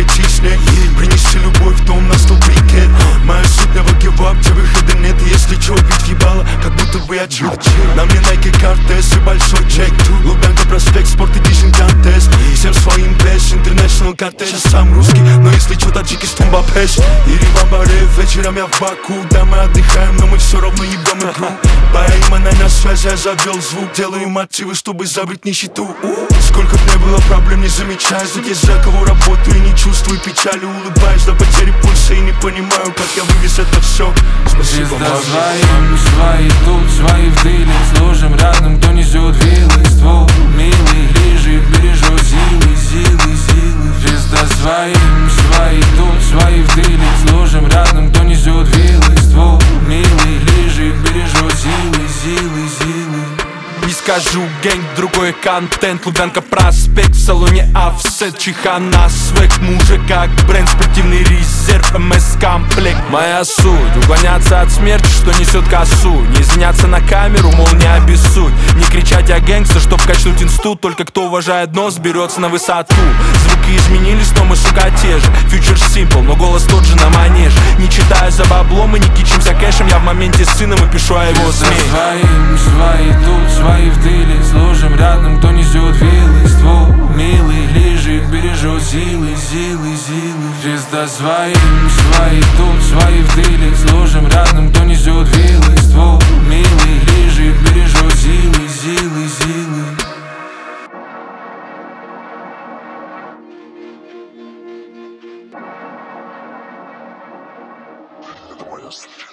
пойти с ней, принести любовь в дом на стол брикет. Моя суть never give up, где выхода нет. И если чё, бить ебало, как будто бы я чил. На мне Nike Cortez и большой чек. Лубянка, проспект, спорт Edition контест. Всем своим бэш, International кортеж. Я сам русский, но если чё, таджикистан бапеш. Ирибамбаре, вечером я в Баку. Да, мы отдыхаем, но мы все равно ебем игру. Поиманной на связи я завел звук. Делаю мотивы, чтобы забыть нищету. Сколько б не было проблем, не замечаю. Здесь за кого работаю и не чувствую печали. Улыбаюсь до потери пульса и не понимаю, как я вывез это все. Спасибо, своим, свои тут, свои в дыле. Сложим рядом, кто несет вилы. Ствол милый, лежит, бережет силы, силы, силы. Звезда своим, свои тут, свои в дыле. Сложим рядом, кто несет вилы. Ствол милый, лежит, бережет силы, силы, силы. Не скажу гэнг, другой контент. Лубянка, проспект, в салоне офсет. Чихана, свек, мужик как бренд. Спортивный резерв, МС-комплект. Моя суть, уклоняться от смерти, что несет косу. Не извиняться на камеру, мол, не обессудь. Не кричать о гэнгста, чтоб качнуть инсту. Только кто уважает нос, берется на высоту. Звуки изменились, но мы, сука, те же. Фьючер simple, но голос тот же на манеж. Не читаю за баблом и не кичимся кэшем. Я в моменте с сыном и пишу о его СМИ. Своим, свои тут, свои в дыле. Сложим рядом, кто несет вилы. Ствол милый, лежит, бережет силы, силы, силы. Звезда своим, свои тут, свои в дыле. Сложим рядом, кто несет вилы. Ствол милый, лежит, бережет силы, силы, силы. Это моя встреча.